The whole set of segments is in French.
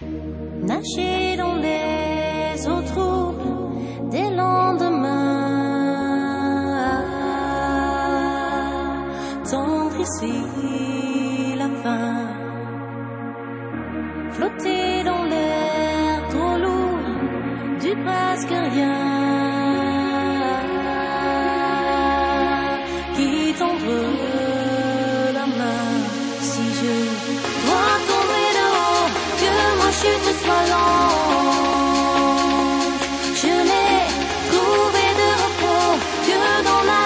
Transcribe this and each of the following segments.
nager dans les eaux troubles des lendemains, tendre ici la fin, flotter dans l'air trop lourd du presque rien, qui tendre la main. Si je dois tomber de haut, que ma chute soit lente, je n'ai trouvé de repos que dans la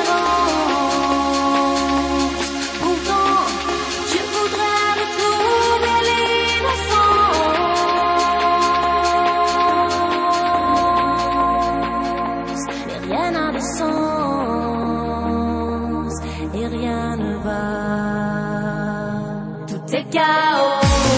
différence. Pourtant, je voudrais retrouver l'innocence, mais rien n'a de sens et rien ne va. Tout est chaos.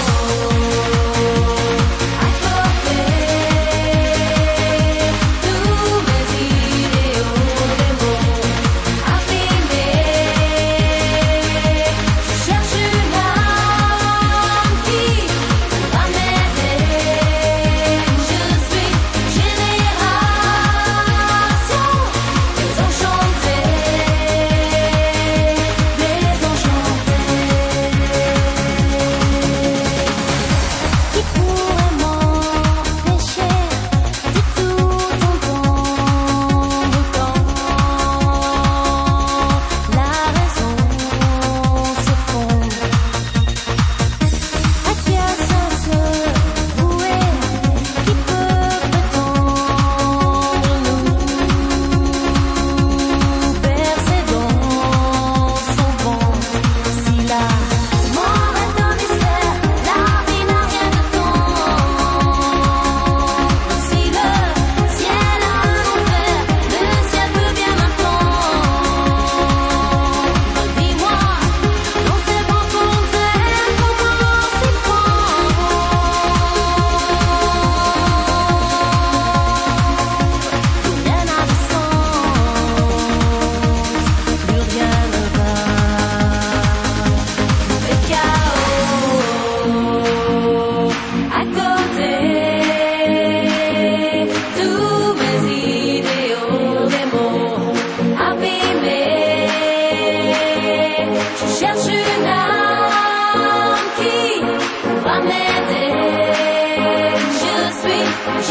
Cherche une âme qui va m'aider. Je suis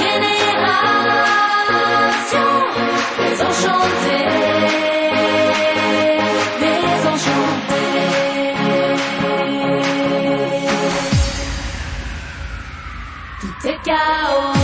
génération désenchantée, désenchantée. Tout est chaos.